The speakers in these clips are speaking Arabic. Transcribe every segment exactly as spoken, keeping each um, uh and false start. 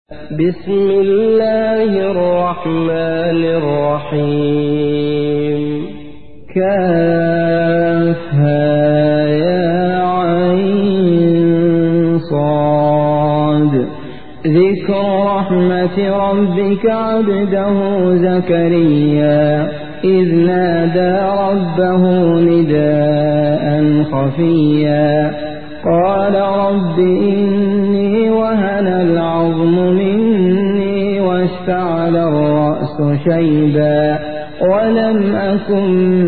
بسم الله الرحمن الرحيم كافها يا عين صاد ذكر رحمة ربك عبده زكريا إذ نادى ربه نداء خفيا قال رب إني وهن العظم مني واشتعل الرأس شيبا ولم أكن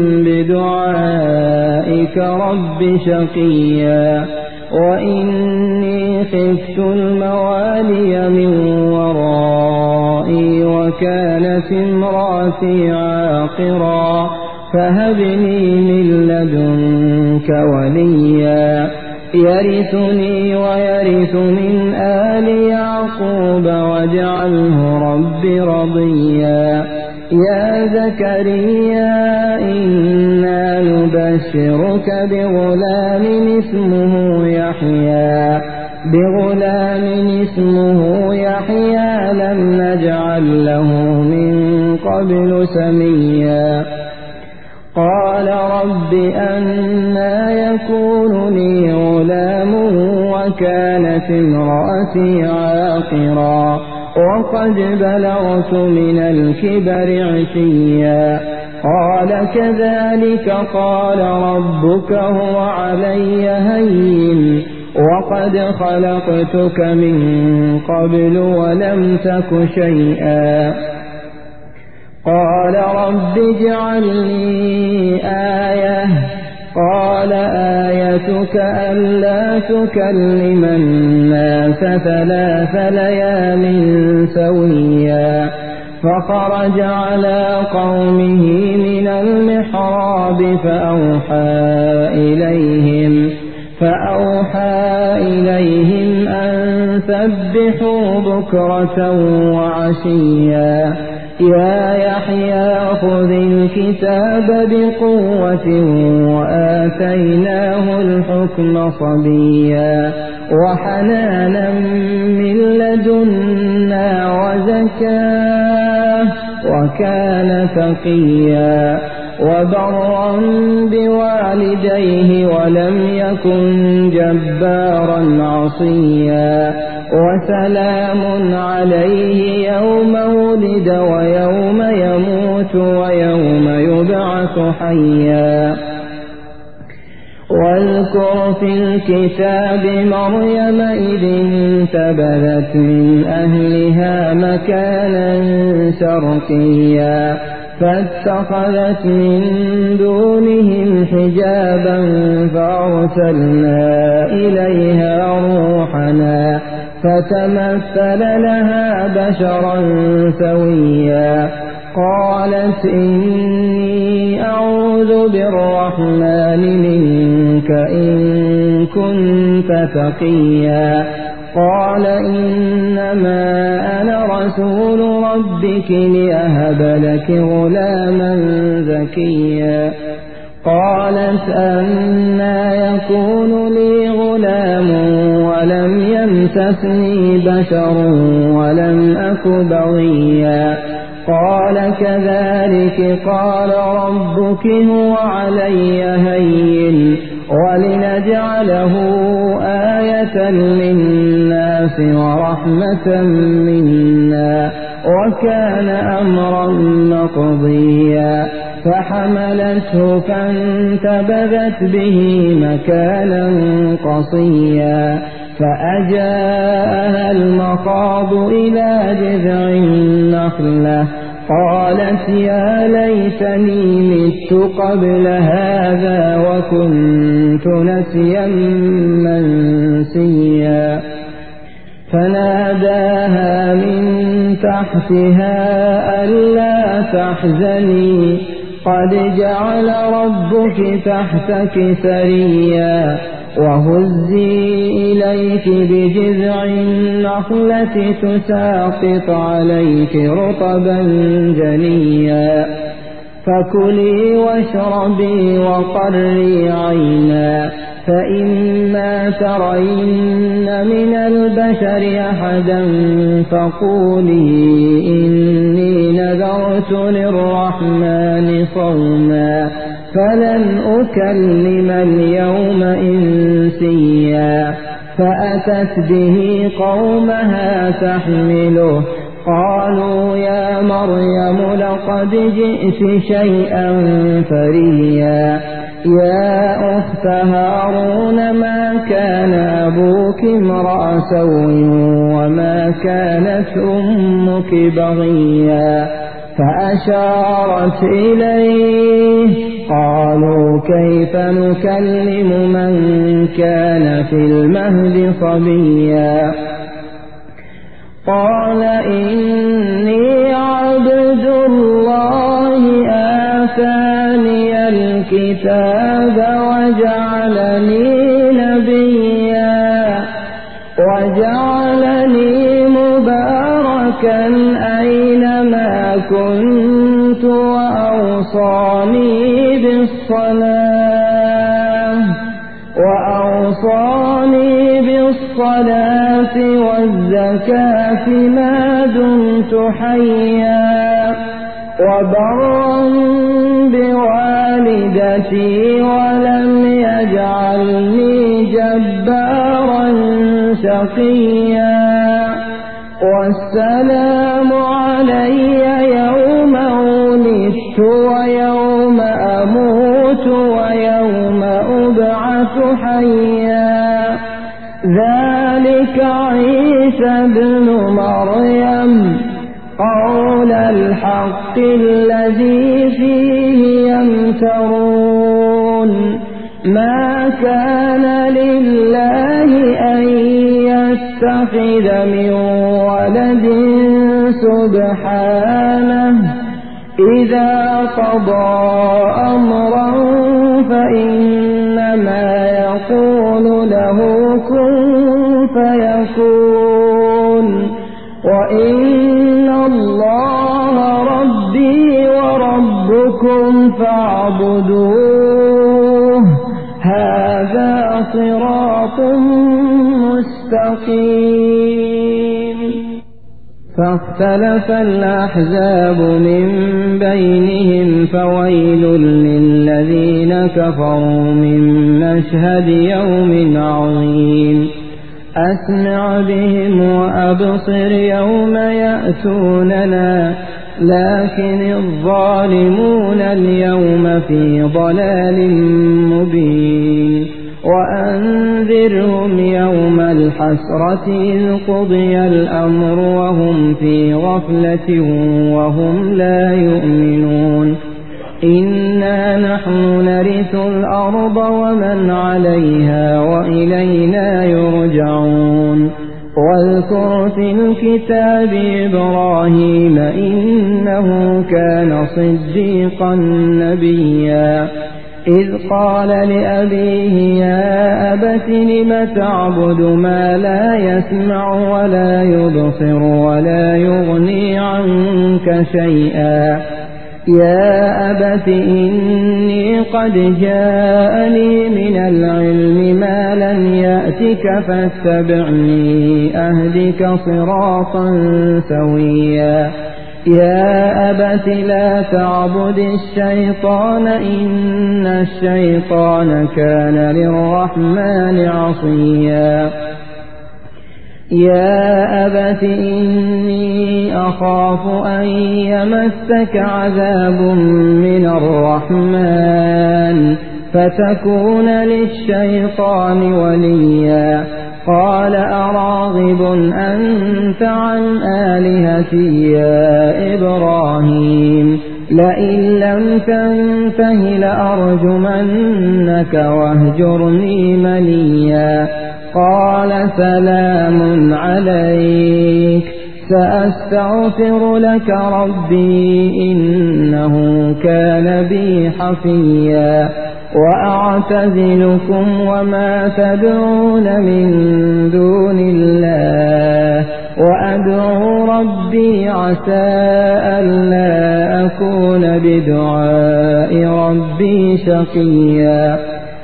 بدعائك رب شقيا وإني خفت الموالي من ورائي وكانت امرأتي عاقرا فهب لي من لدنك وليا يرثني ويرث من آل يعقوب واجعله رب رضيا يا زكريا إنا نبشرك بغلام اسمه يحيى بغلام اسمه يحيى لم نجعل له من قبل سميا قال رب أنى يكون لي غلام وكانت امرأتي عاقرا وقد بلغت من الكبر عتيا قال كذلك قال ربك هو علي هين وقد خلقتك من قبل ولم تك شيئا قال رب اجعل لي آية قال آيتك ألا تكلم الناس ثلاث ليال سويا فخرج على قومه من المحراب فأوحى إليهم فأوحى إليهم أن سبحوا بكرة وعشيا يا يحيى خذ الكتاب بقوة وآتيناه الحكم صبيا وحنانا من لدنا وزكاة وكان تقيا وبرا بوالديه ولم يكن جبارا عصيا وسلام عليه يوم ولد ويوم يموت ويوم يبعث حيا واذكر في الكتاب مريم إذ انتبذت من أهلها مكانا شرقيا فاتخذت من دونهم حجابا فأرسلنا إليها روحنا فتمثل لها بشرا سويا قالت إني أعوذ بالرحمن منك إن كنت تقيا قال إنما أنا رسول ربك لأهب لك غلاما زكيا قالت أنى يكون لي غلام ولم يمسسني بشر ولم أك بغيا قال كذلك قال ربك هو علي هين ولنجعله آية للناس ورحمة منا وكان أمرا مقضيا فحملته فانتبذت به مكانا قصيا فأجاءها المخاض إلى جذع النخلة قالت يا ليتني مت قبل هذا وكنت نسيا منسيا فناداها من تحتها ألا تحزني قد جعل ربك تحتك سريا وهزي إليك بجذع النخلة تساقط عليك رطبا جنيا فكلي واشربي وقري عينا فإما ترين من البشر أحدا فقولي إني نذرت للرحمن صوما فلن أكلم اليوم إنسيا فأتت به قومها تحمله قالوا يا مريم لقد جئت شيئا فريا يا أخت هارون ما كان أبوك امرأ سوء وما كانت أمك بغيا فأشارت إليه قالوا كيف نكلم من كان في المهد صبيا قال إني عبد الله آتاني الكتاب وجعلني نبيا وجعلني مباركا أينما كنت وأوصاني بالصلاة وأوصاني بالصلاة والزكاة ما دمت حيا وبرا بوالدتي ولم يجعلني جبارا شقيا والسلام علي يوم ولدت ويوم أموت ويوم أبعث حيا ذلك عيسى ابن مريم قول الحق الذي فيه يمترون ما كان لله أن يتخذ من ولد سبحانه إذا قضى أمرا فإنما يقول له كن فيكون وإن الله ربي وربكم فاعبدوه هذا صراط مستقيم فاختلف الأحزاب من بينهم فويل للذين كفروا من مشهد يوم عظيم أسمع بهم وأبصر يوم يأتوننا لكن الظالمون اليوم في ضلال مبين وأنذرهم يوم الحسرة إذ قضي الأمر وهم في غفلة وهم لا يؤمنون إنا نحن نرث الأرض ومن عليها وإلينا يرجعون واذكر في الكتاب إبراهيم إنه كان صديقا نبيا إذ قال لأبيه يا أبت لم تعبد ما لا يسمع ولا يبصر ولا يغني عنك شيئا يا أبت إني قد جاءني من العلم ما لم يأتك فاتبعني أهدك صراطا سويا يا أبت لا تعبد الشيطان إن الشيطان كان للرحمن عصيا يا أبت إني أخاف أن يمسك عذاب من الرحمن فتكون للشيطان وليا قال أراغب أنت عن آلهتي يا إبراهيم لئن لم تنته لأرجمنك واهجرني مليا قال سلام عليك سأستغفر لك ربي إنه كان بي حفيا وأعتزلكم وما تدعون من دون الله وأدعو ربي عسى ألا أكون بدعاء ربي شقيا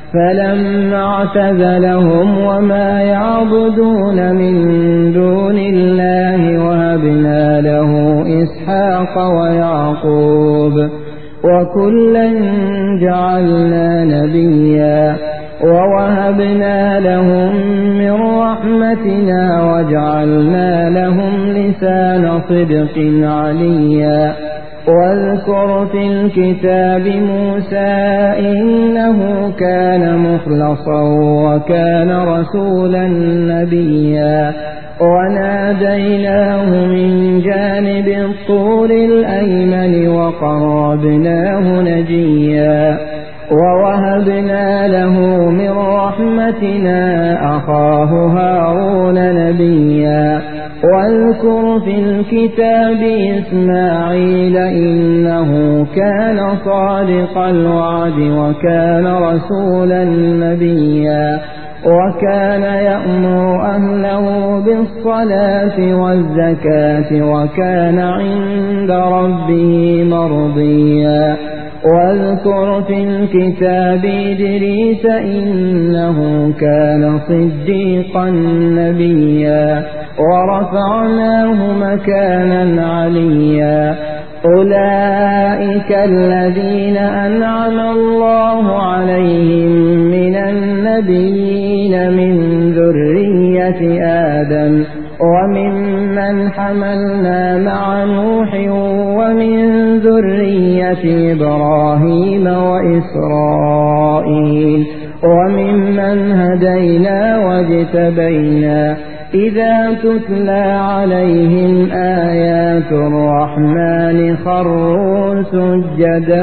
فلما اعتزلهم وما يعبدون من دون الله وهبنا له إسحاق ويعقوب وكلا جعلنا نبيا ووهبنا لهم من رحمتنا وجعلنا لهم لسان صدق عليا واذكر في الكتاب موسى إنه كان مخلصا وكان رسولا نبيا وناديناه من جانب الطور الأيمن وقربناه نجيا ووهبنا له من رحمتنا أخاه هارون نبيا واذكر في الكتاب إسماعيل إنه كان صادق الوعد وكان رسولا نبيا وكان يأمر أهله بالصلاة والزكاة وكان عند ربه مرضيا واذكر في الكتاب إدريس إنه كان صديقا نبيا ورفعناه مكانا عليا أولئك الذين أنعم الله عليهم من النبيين من ذرية آدم وممن حملنا مع نوح ومن ذرية إبراهيم وإسرائيل وممن هدينا واجتبينا إذا تتلى عليهم آيات الرحمن خروا سجدا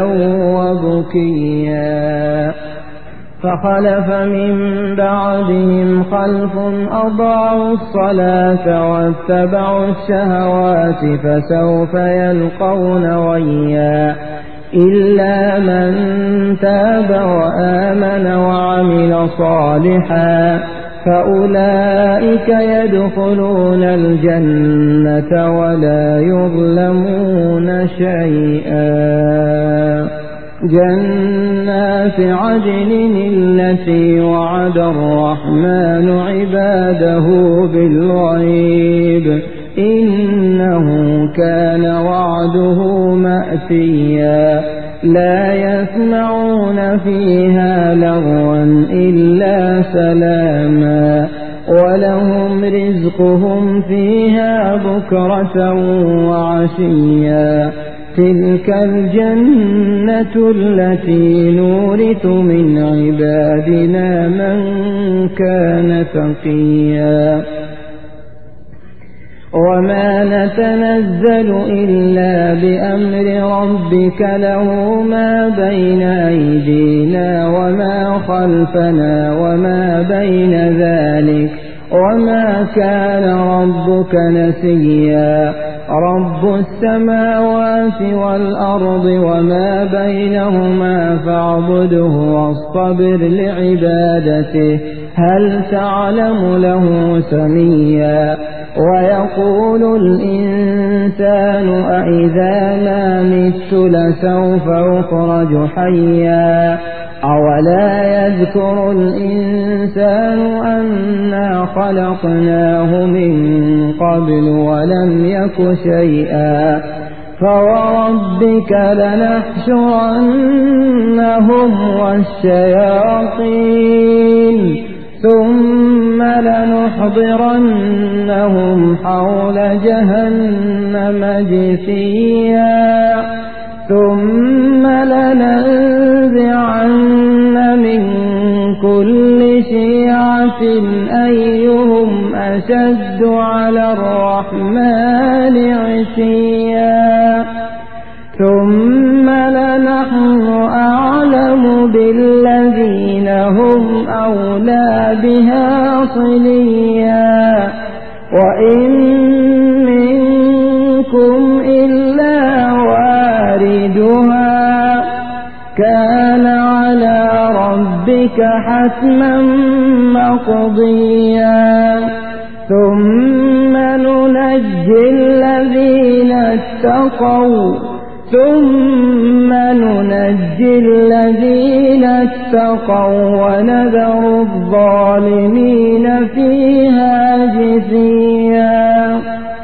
وبكيا فخلف من بعدهم خلف أضاعوا الصلاة واتبعوا الشهوات فسوف يلقون غيا إلا من تاب وآمن وعمل صالحا فأولئك يدخلون الجنة ولا يظلمون شيئا جنات عدن التي وعد الرحمن عباده بالغيب إنه كان وعده مأتيا لا يسمعون فيها لغوا إلا سلاما ولهم رزقهم فيها بكرة وعشيا تلك الجنة التي نورث من عبادنا من كان تقيا وما نتنزل إلا بأمر ربك له ما بين أيدينا وما خلفنا وما بين ذلك وما كان ربك نسيا رب السماوات والأرض وما بينهما فاعبده واصطبر لعبادته هل تعلم له سميا ويقول الإنسان أإذا ما مت لسوف أخرج حيا أولا يذكر الإنسان أنا خلقناه من قبل ولم يك شيئا فوربك لنحشرنهم والشياطين ثم لنحضرنهم حول جهنم جثيا ثم لننزعن من كل شيعة أيهم أشد على الرحمن عتيا ثم لنحن أعلم بالذين هم أولى بها صليا وإن منكم إلا واردها كان على ربك حتما مقضيا ثم ننجي الذين اتقوا ثم ننجي الذين اتقوا ونذر الظالمين فيها جثيا.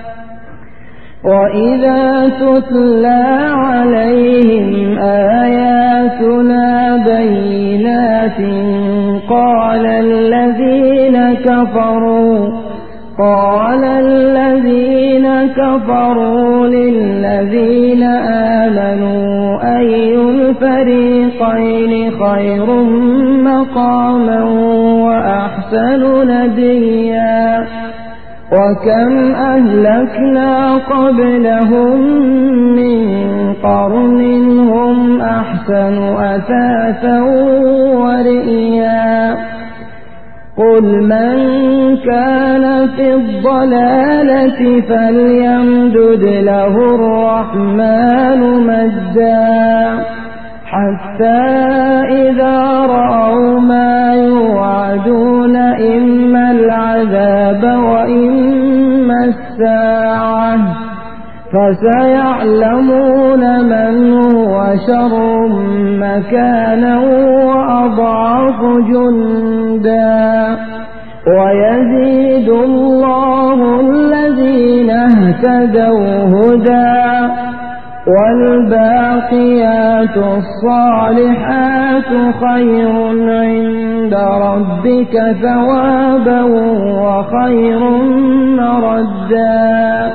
وإذا تتلى عليهم آياتنا بينات قال الذين كفروا قال الذين كفروا للذين آمنوا أي الفريقين خير مقاما وأحسن نديا. وكم أهلكنا قبلهم من قرن هم أحسن أثاثا ورئيا. قل من كان في الضلالة فليمدد له الرحمن مدا حتى إذا رأوا ما يوعدون إما العذاب وإما الساعة فسيعلمون من هو شر مكانا وأضعف جندا. ويزيد الله الذين اهتدوا هدى والباقيات الصالحات خير عند ربك ثوابا وخير مردا.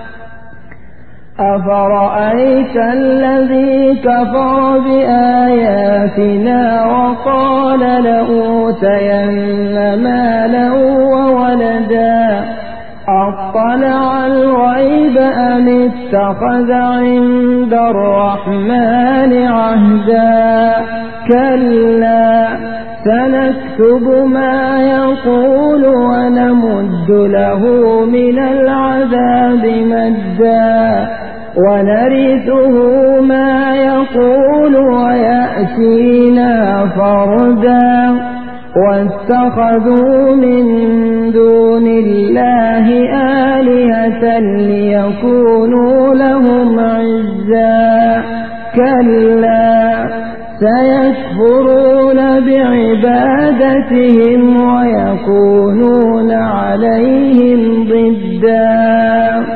أفرأيت الذي كفر بآياتنا وقال لأوتين مالا وولدا أطلع الغيب أم اتخذ عند الرحمن عهدا. كلا سنكتب ما يقول ونمد له من العذاب مدا ونرثه ما يقول ويأتينا فردا. واتخذوا من دون الله آلهة ليكونوا لهم عزا. كلا سيكفرون بعبادتهم ويكونون عليهم ضدا.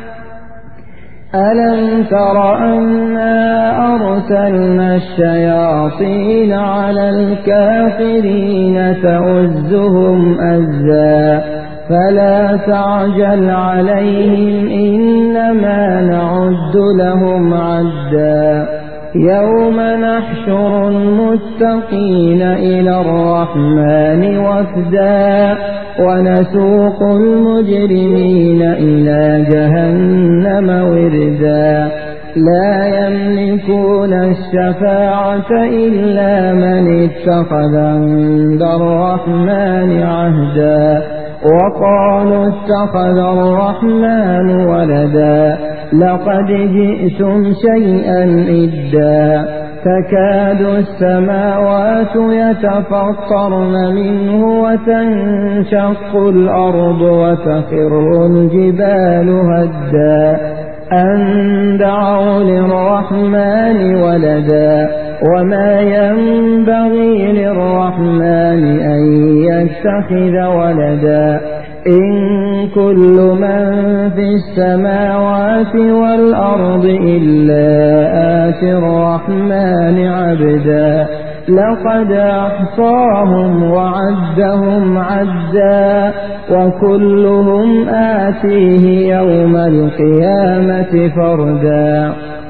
ألم تر أنا أرسلنا الشياطين على الكافرين تؤزهم أزا فلا تعجل عليهم إنما نعد لهم عدا. يوم نحشر المتقين إلى الرحمن وفدا ونسوق المجرمين إلى جهنم وردا. لا يملكون الشفاعة إلا من اتخذ عند الرحمن عهدا. وقالوا اتخذ الرحمن ولدا لقد جئتم شيئا إدا. تكاد السماوات يتفطرن منه وتنشق الأرض وتخر الجبال هدا أن دعوا للرحمن ولدا. وما ينبغي للرحمن أن يتخذ ولدا. إن كل من في السماوات والأرض إلا آتي الرحمن عبدا. لقد أحصاهم وعدهم عدا وكلهم آتيه يوم القيامة فردا.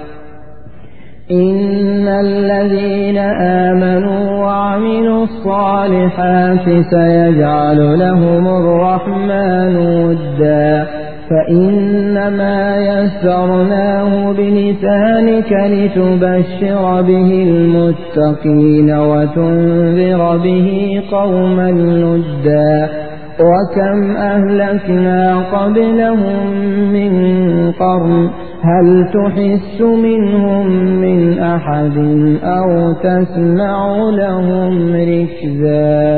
إن الذين آمنوا وعملوا الصالحات سيجعل لهم الرحمن ودا. فإنما يسرناه بلسانك لتبشر به المتقين وتنذر به قوما لدا. وكم أهلكنا قبلهم من قرن هل تحس منهم من أحد أو تسمع لهم ركزا.